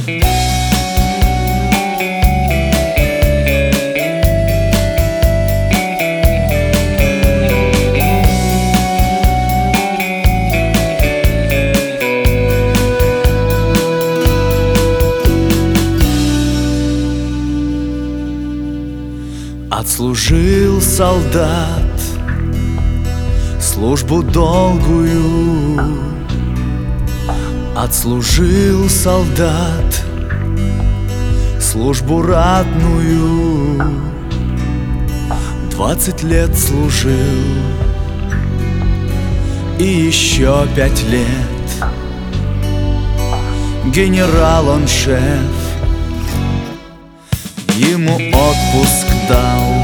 Отслужил солдат службу долгую, отслужил солдат службу ратную. 20 лет служил и еще 5 лет. Генерал он шеф, ему отпуск дал.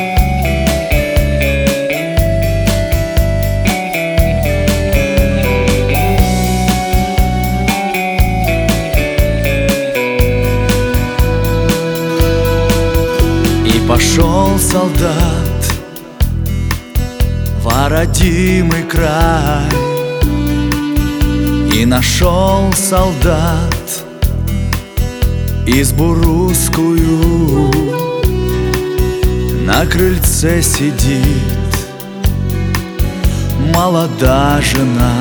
И пошел солдат в родимый край, и нашел солдат избу русскую. На крыльце сидит молода жена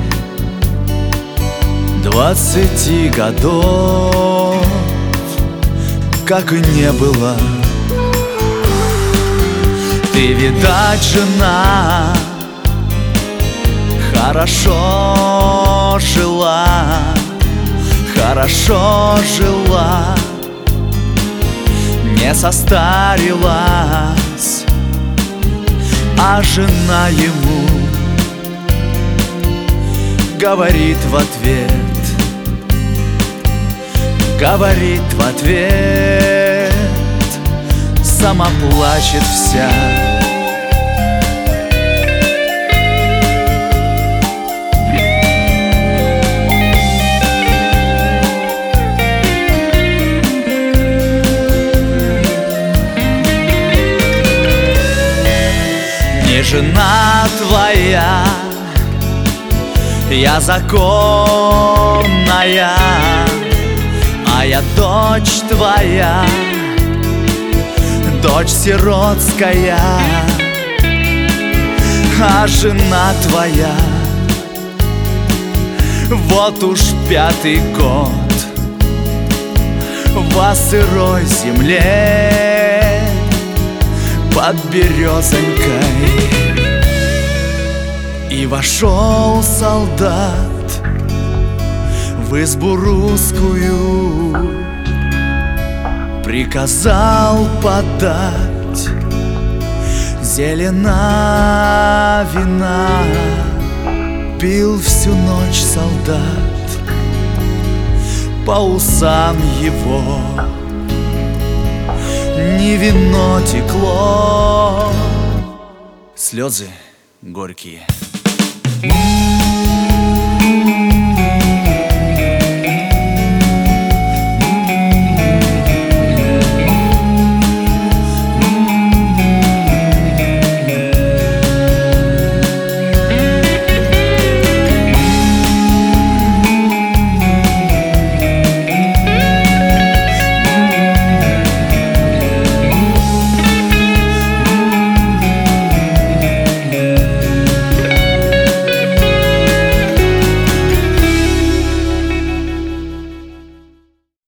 20 годов, как и не было. Ты, видать, жена, хорошо жила, хорошо жила, не состарилась. А жена ему говорит в ответ, говорит в ответ, сама плачет вся. Не жена твоя, я законная, а я дочь твоя, дочь сиротская. А жена твоя вот уж 5-й год во сырой земле под березонькой. И вошел солдат в избу русскую, приказал подать зелена вина. Пил всю ночь солдат, по усам его не вино текло, слезы горькие.